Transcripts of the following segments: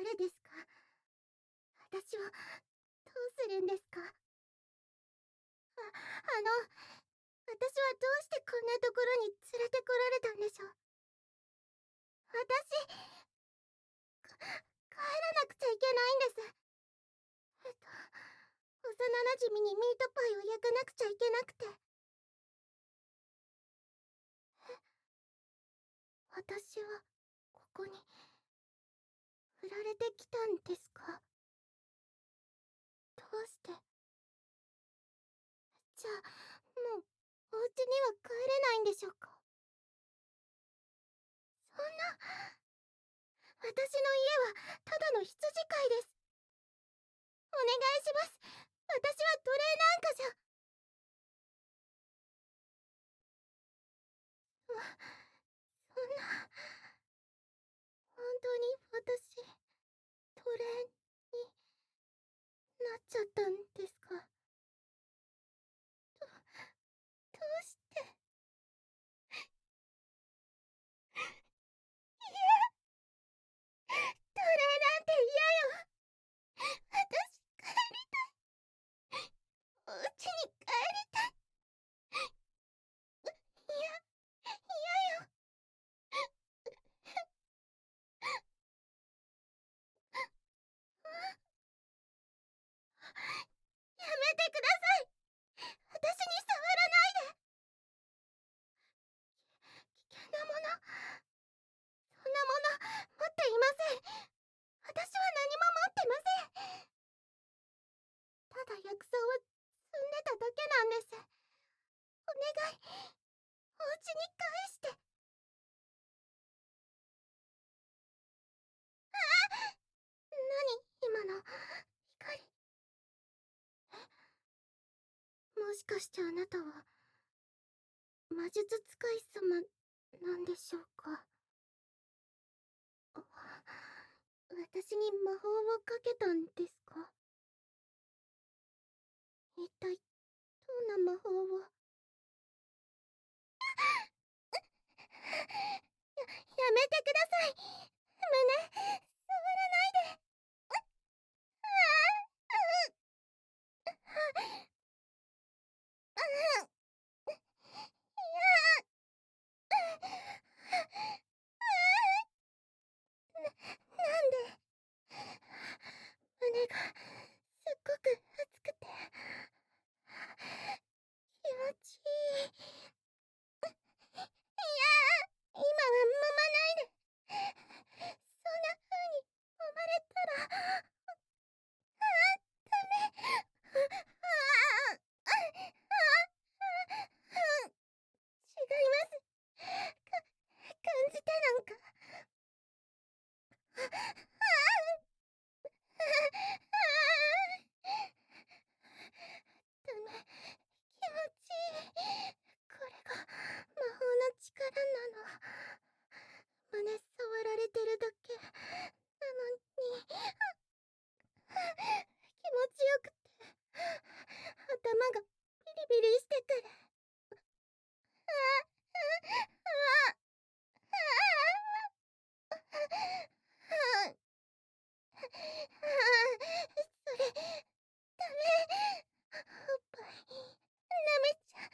誰ですか？私をどうするんですか？私はどうしてこんなところに連れてこられたんでしょう。私、帰らなくちゃいけないんです。幼馴染にミートパイを焼かなくちゃいけなくて。私は、ここに、振られてきたんですか？どうして。じゃあ、もう、お家には帰れないんでしょうか？そんな、私の家は、ただの羊飼いです。お願いします。私は奴隷なんかじゃ。そんな、本当に私、奴隷になっちゃったんですか？どうして。いや、奴隷なんて嫌よ。私、帰りたい。お家に帰りたい。いや、嫌よ。やめてください。私に触らないで。危険なもの、そんなもの持っていません。私は何も持ってません。ただ薬草を摘んでただけなんです。お願い、お家に返して。何今の光。もしかしてあなたは魔術使い様なんでしょうか？私に魔法をかけたんですか？一体どんな魔法を。やめてください。胸、触らないで。なんで。胸がすっごく熱くて気持ちいい。今は揉まないで。そんな風に揉まれたら。ダメ。違います。感じてなんか。ダメ。気持ちいい。これが魔法の力なの。胸触られてるだけなのに気持ちよくて頭がピリピリしてくる。それダメ。おっぱい舐めちゃ。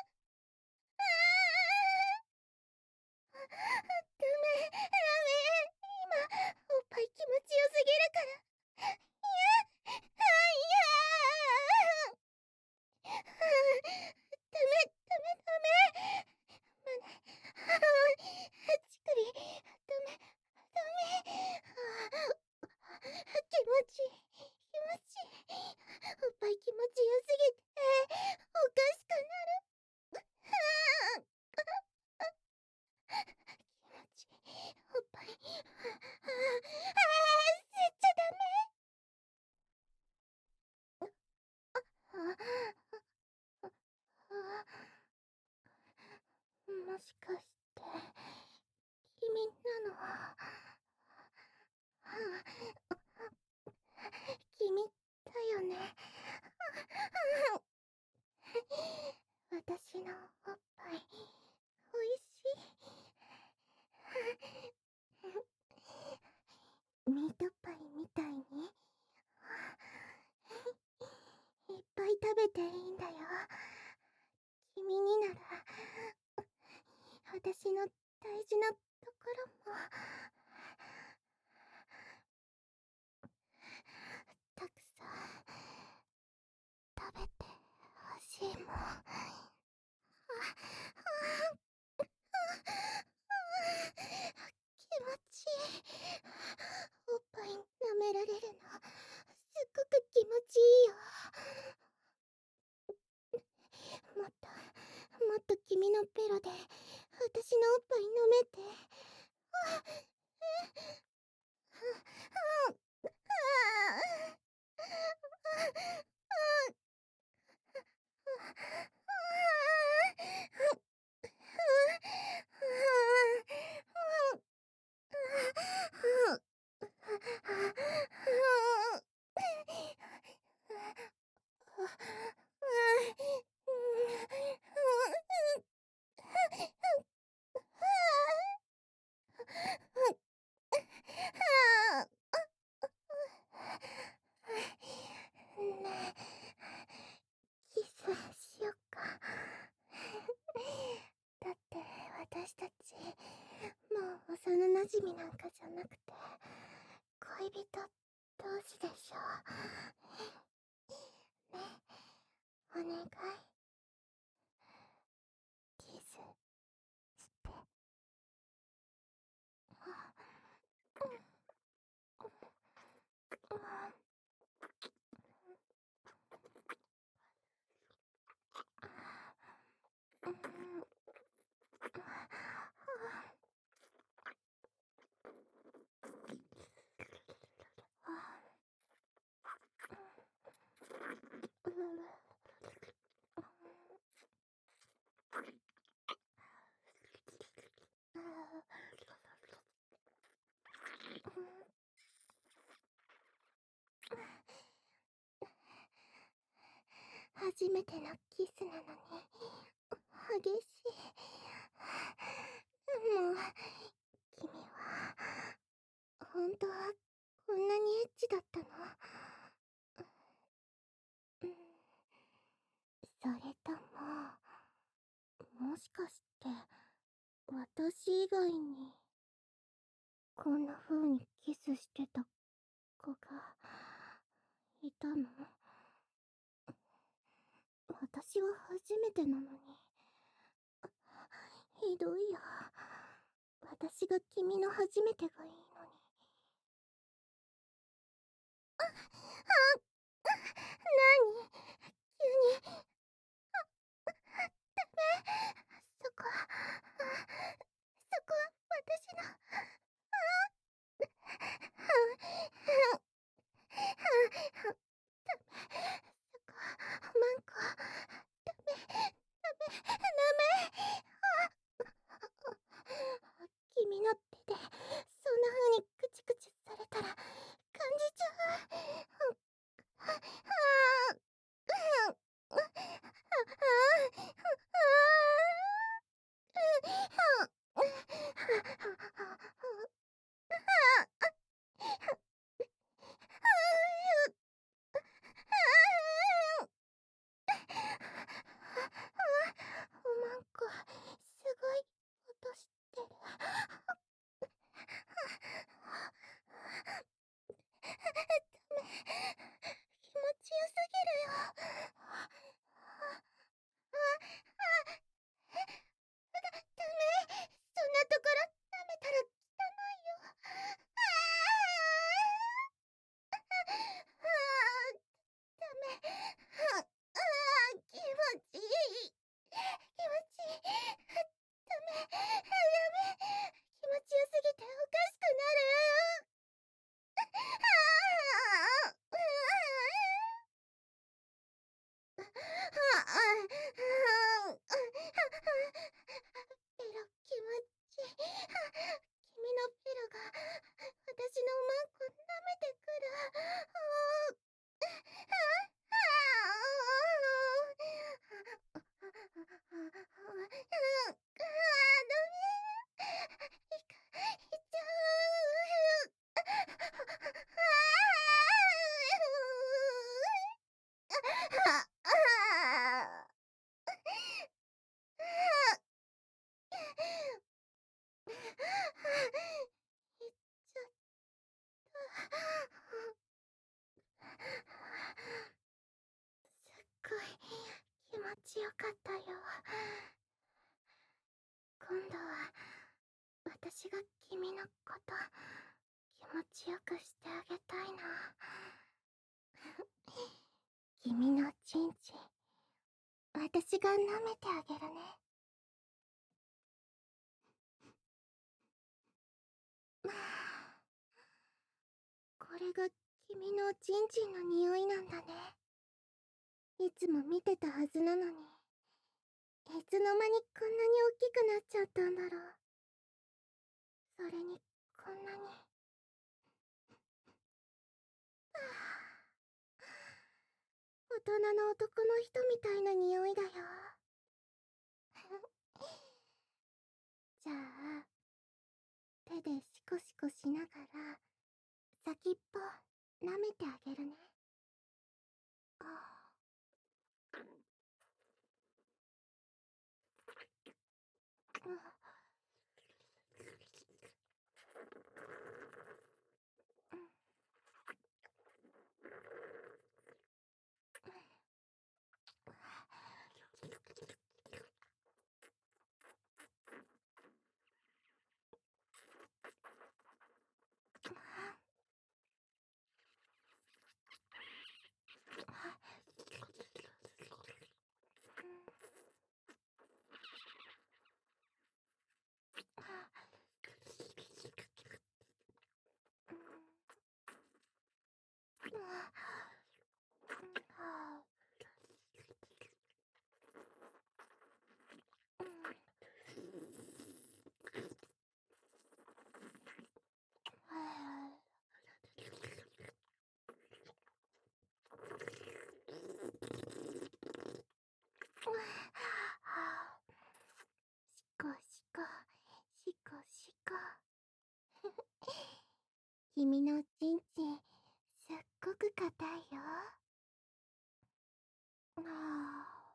ダメ。今おっぱい気持ちよすぎるから。いや、ダメ。乳首。ダメ。気持食べていいんだよ。君になら、私の大事なところも、たくさん、食べてほしいもん。気持ちいい。おっぱい舐められるの、すっごく気持ちいいよ。もっと、もっと君のペロで、私のおっぱい舐めて。ねえ、キスしよっか。だって私たちもう幼馴染なんかじゃなくて恋人同士でしょ。ね、お願い、キスして。初めてのキスなのに激しい。もう君は本当はこんなにエッチだったの？うん、それともしかして私以外にこんな風にキスしてた子がいたの？私は初めてなのに。ひどいよ。私が君の初めてがいいのに。なに？急に。そこは、そこは私の。マンコ、ダメ、ダメ。君の手でそんなったよ。今度は私が君のこと気持ちよくしてあげたいな。君のチンチン私が舐めてあげるね。これが君のチンチンの匂いなんだね。いつも見てたはずなのに、いつの間にこんなに大きくなっちゃったんだろう。それにこんなに。大人の男の人みたいな匂いだよ。じゃあ手でシコシコしながら先っぽ舐めてあげるね。ああ、シコシコシコシコ。君のチンチンすっごく硬いよ。ああ。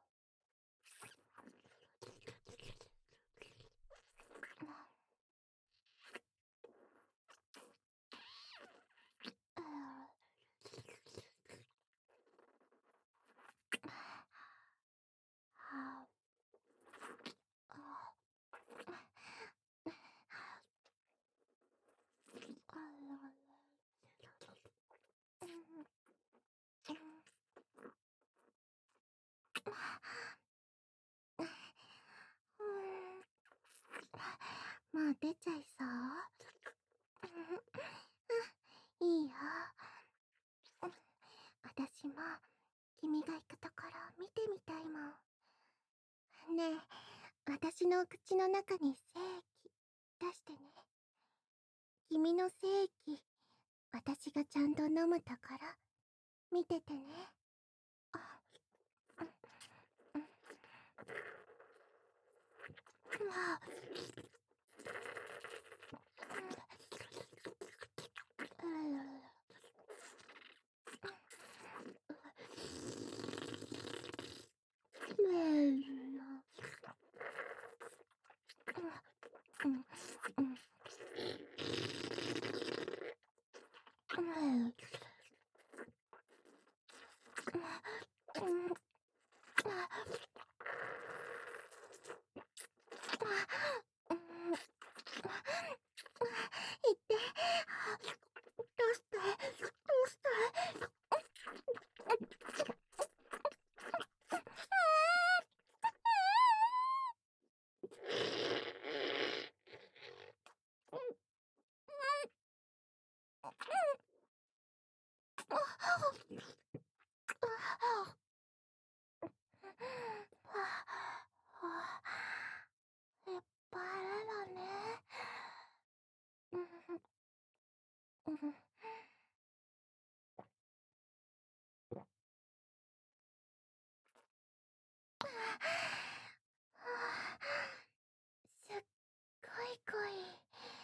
もう出ちゃいそう？いいよ。私も君が行くところ見てみたいもん。ねえ、私の口の中に精液出してね。君の精液、私がちゃんと飲むところ見ててね。あ、言って。どうしてどうして。いっぱいだね。すっごい濃い。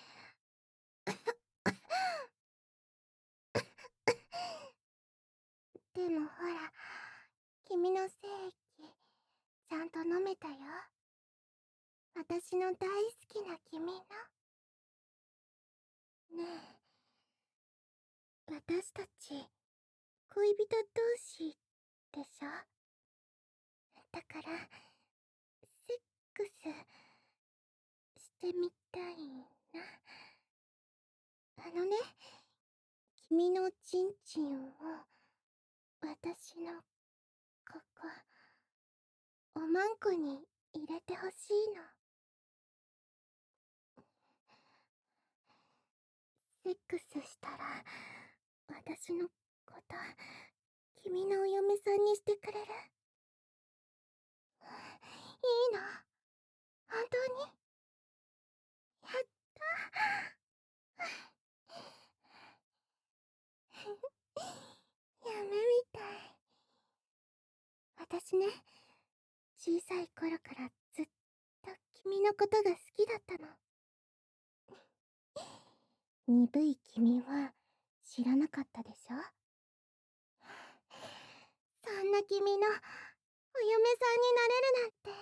でもほら、君の精液ちゃんと飲めたよ。私の大好きな君の。ねえ、私たち恋人同士でしょ。だからクスしてみたいな。君のチンチンを私のここおまんこに入れてほしいの。セックスしたら私のこと君のお嫁さんにしてくれる？いいの？本当に？やった夢みたい。私ね、小さい頃からずっと君のことが好きだったの。鈍い君は知らなかったでしょ？そんな君のお嫁さんになれるなんて。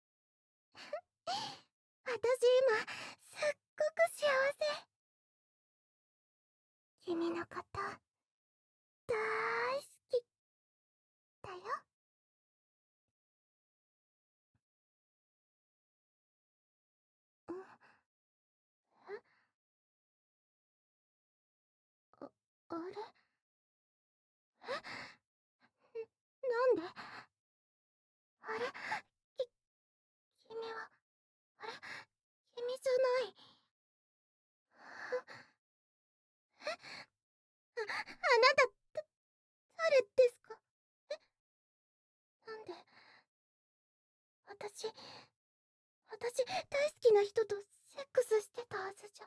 私今すっごく幸せ。君のことだいすきだよ。うん。あれ、なんで？あれ、き君は、あれ、君じゃない。あなた、誰ですか？なんで、私、大好きな人とセックスしてたはずじゃ。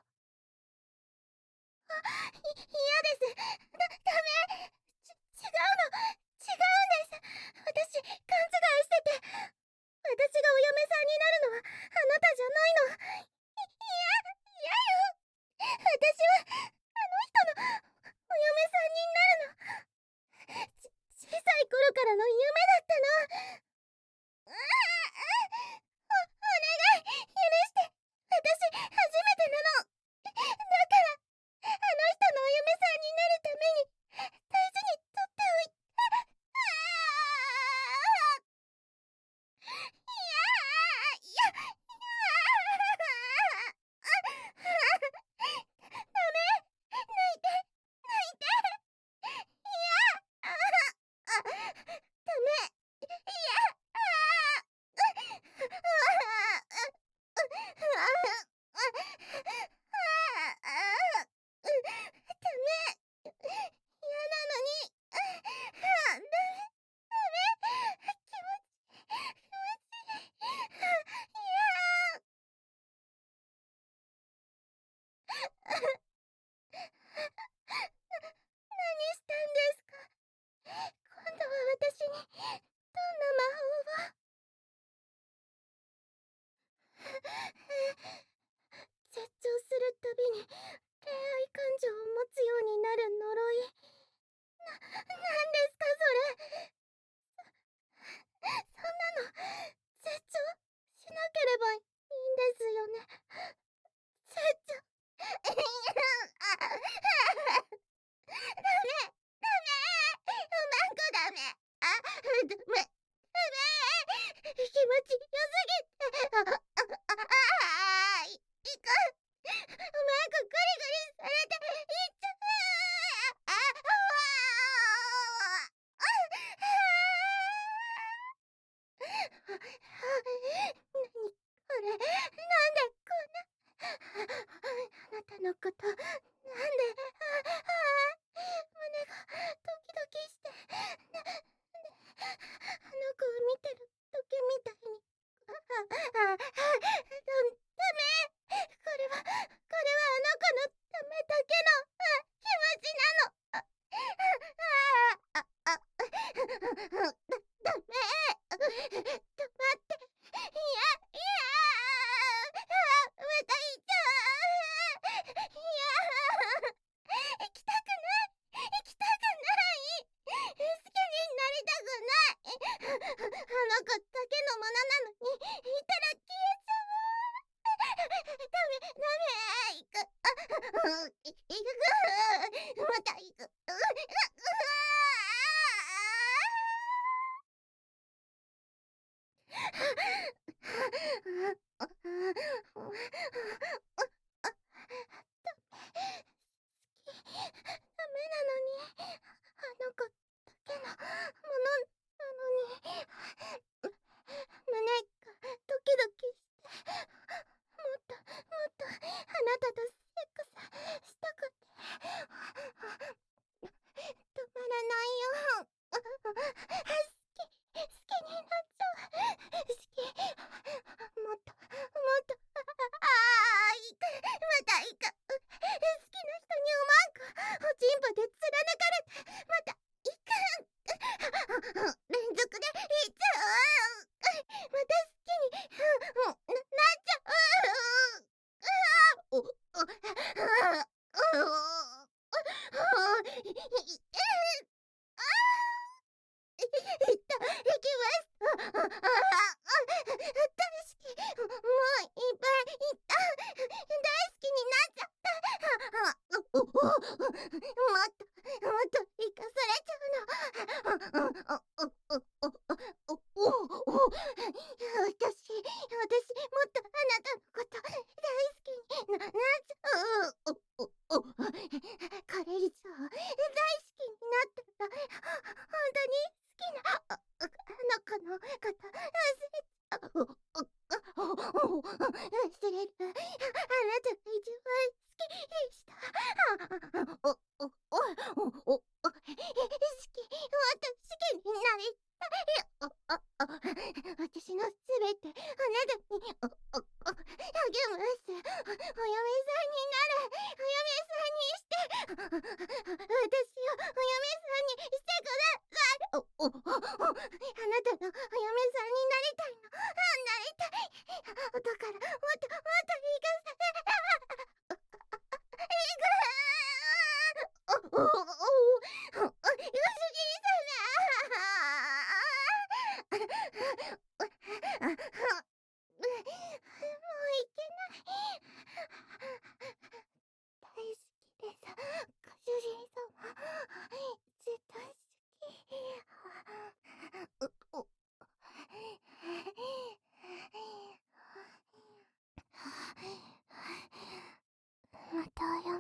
嫌です。ダメ。違うの。違うんです。私、勘違いしてて。私がお嫁さんになるのは、あなたじゃないの。嫌よ。私は、あの人の、お嫁さんになるの。小さい頃からの夢だったの。お願い、許して。私、初めてなの。だから、あの人のお嫁さんになるために、大事に取っておいて。何したんですか？今度は私にどんな魔法を？絶頂するたびに恋愛感情を持つようになる呪い。なんですかそれ？そんなの絶頂しなければいいんですよね？絶頂ダメダメおまんこダメ。ダメ気持ちよすぎて。いく。おまんこグリグリされていっちゃう。何これ？なんでこんな。あなたのことなんで。胸がドキドキして。あの子を見てる時みたいに。ダメ。これはあの子のためだけの気持ちなの。ダメ。止まって。いや、また行っちゃう。いや、行きたくない。行きたくない。好きになりたくない。あの子だけのものなのに、いたら消えちゃう。ダメ、行く。行く。また行く。 これ以上大好きになったら本当に好きなあの子のこと忘れる。あなたが一番好きでした。好き、もっと好きになりたい。私のすべてあなたに励ます。お嫁さんになる。お嫁さんにして。私をお嫁さんにしてください。あなたのお嫁さんになりたいの。なりたい。だからもっともっと行かせ大好きです。ご主人様。絶対好き。また謝